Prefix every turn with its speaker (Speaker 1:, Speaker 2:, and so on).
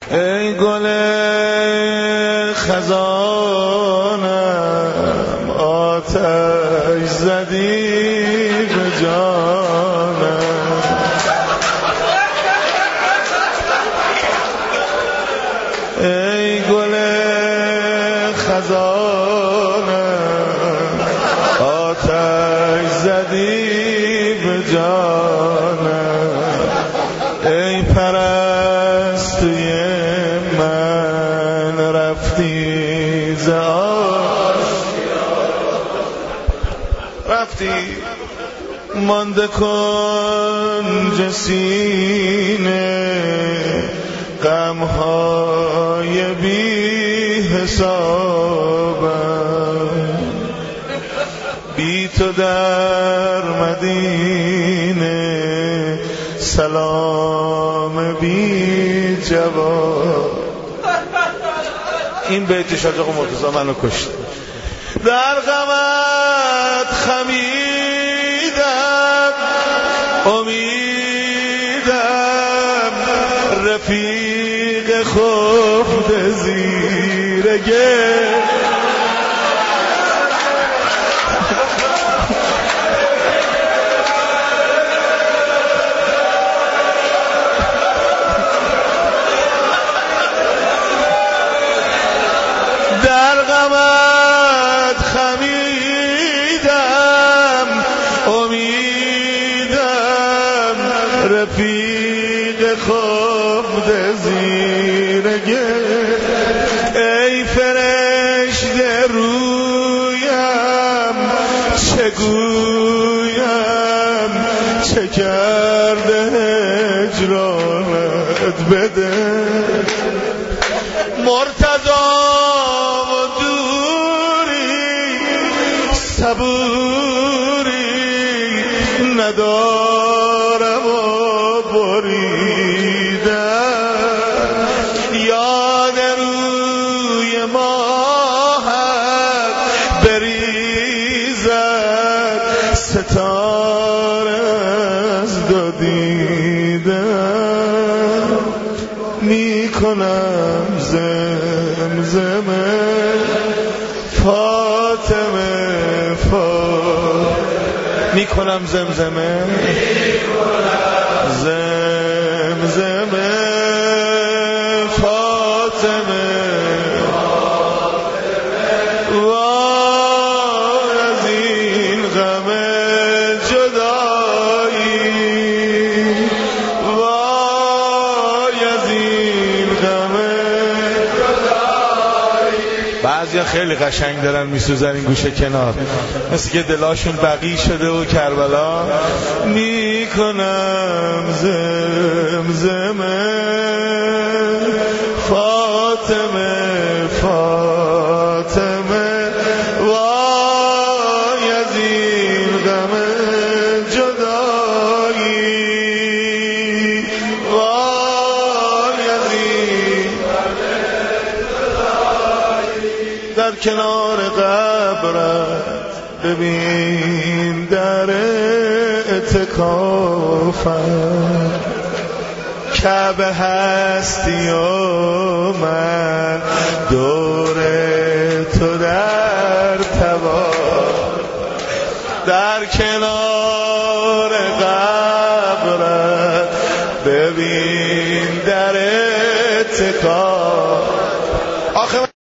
Speaker 1: ای گل خزانم آتش زدی به جانم، ای گل خزانم آتش زدی به جانم، ای پرستوی من رفتی ز رفتی مانده کنج سینه غمهای بی حسابم، بی تو در مدینه سلام بی جواب. این بیت شاج آقا مرتضی منو کشت. در غمت خمیدم امیدم رفیق خفته زیر گل، در غمت خمیدم امیدم رفیق خفته زیر گل، ای فرشته رویم چه گویم چه کرده هجرانت بده، مرتضی و دوری صبوری ندارم و بریدم، یاد روی ماهت بریزد ستاره از دو دیدم، میکنم زمزمه فاطمه میکنم زمزمه زمزمه فاطمه، وای از این غم جدایی، وای از این غم جدایی. بعضیا خیلی قشنگ دارن میسوزن این گوشه کنار، مثل که دلاشون بقی شده و کربلا. میکنم زمزمه فاطمه فاطمه، وای از این غم جدایی، وای از این غم جدایی. در کنار قبرت ببین در اعتکافم، کعبه هستی و من دور تو در طواف، در کنار قبرت ببین در اعتکاف.